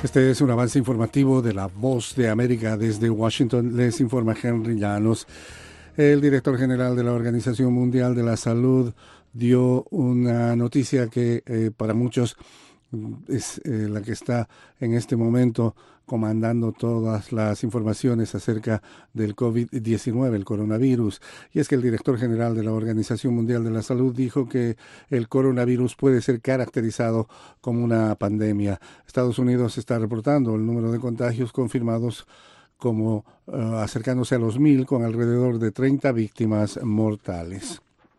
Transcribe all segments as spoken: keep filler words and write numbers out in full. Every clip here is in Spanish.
Este es un avance informativo de La Voz de América. Desde Washington les informa Henry Llanos. El director general de la Organización Mundial de la Salud dio una noticia que eh, para muchos es eh, la que está en este momento comandando todas las informaciones acerca del COVID diecinueve, el coronavirus. Y es que el director general de la Organización Mundial de la Salud dijo que el coronavirus puede ser caracterizado como una pandemia. Estados Unidos está reportando el número de contagios confirmados como uh, acercándose a los mil, con alrededor de treinta víctimas mortales.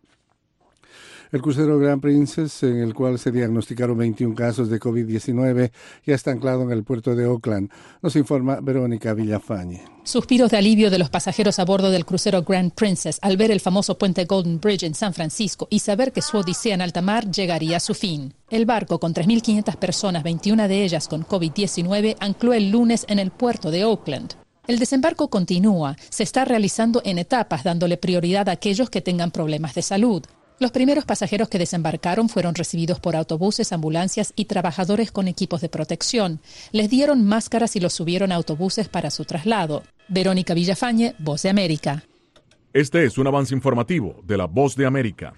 El crucero Grand Princess, en el cual se diagnosticaron veintiún casos de COVID diecinueve, ya está anclado en el puerto de Oakland. Nos informa Verónica Villafañe. Suspiros de alivio de los pasajeros a bordo del crucero Grand Princess al ver el famoso puente Golden Bridge en San Francisco y saber que su odisea en alta mar llegaría a su fin. El barco, con tres mil quinientas personas, veintiuna de ellas con COVID diecinueve, ancló el lunes en el puerto de Oakland. El desembarco continúa, se está realizando en etapas, dándole prioridad a aquellos que tengan problemas de salud. Los primeros pasajeros que desembarcaron fueron recibidos por autobuses, ambulancias y trabajadores con equipos de protección. Les dieron máscaras y los subieron a autobuses para su traslado. Verónica Villafañe, Voz de América. Este es un avance informativo de la Voz de América.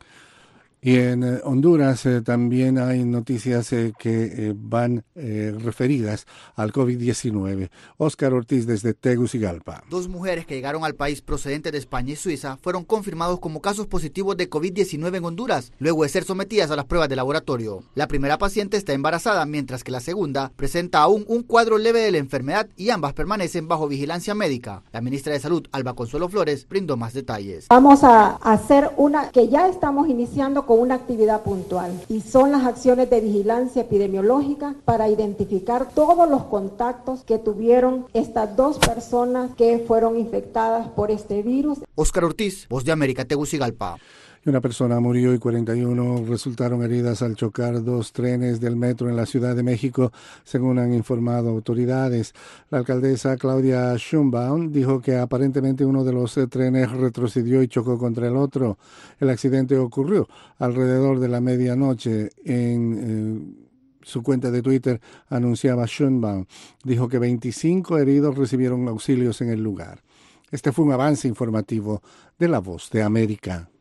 Y en eh, Honduras eh, también hay noticias eh, que eh, van eh, referidas al COVID diecinueve. Óscar Ortiz desde Tegucigalpa. Dos mujeres que llegaron al país procedentes de España y Suiza fueron confirmados como casos positivos de COVID diecinueve en Honduras, luego de ser sometidas a las pruebas de laboratorio. La primera paciente está embarazada, mientras que la segunda presenta aún un cuadro leve de la enfermedad y ambas permanecen bajo vigilancia médica. La ministra de Salud, Alba Consuelo Flores, brindó más detalles. Vamos a hacer una que ya estamos iniciando con una actividad puntual y son las acciones de vigilancia epidemiológica para identificar todos los contactos que tuvieron estas dos personas que fueron infectadas por este virus. Óscar Ortiz, Voz de América, Tegucigalpa. Una persona murió y cuarenta y uno resultaron heridas al chocar dos trenes del metro en la Ciudad de México, según han informado autoridades. La alcaldesa Claudia Sheinbaum dijo que aparentemente uno de los trenes retrocedió y chocó contra el otro. El accidente ocurrió alrededor de la medianoche. En eh, su cuenta de Twitter anunciaba Sheinbaum. Dijo que veinticinco heridos recibieron auxilios en el lugar. Este fue un avance informativo de La Voz de América.